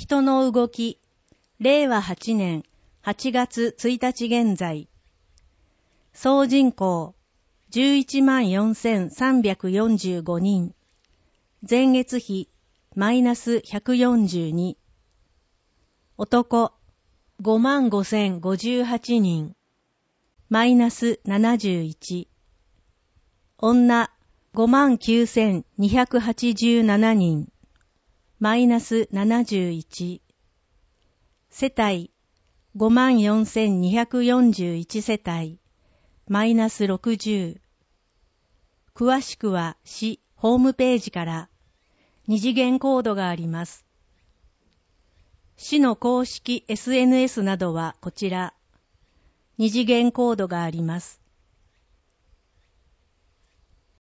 人の動き、令和8年8月1日現在。総人口、114,345人。前月比、マイナス142。男、55,058人。マイナス71。女、59,287人。マイナス71。世帯、54,241世帯。マイナス60。詳しくは市ホームページから二次元コードがあります。市の公式 SNS などはこちら。二次元コードがあります。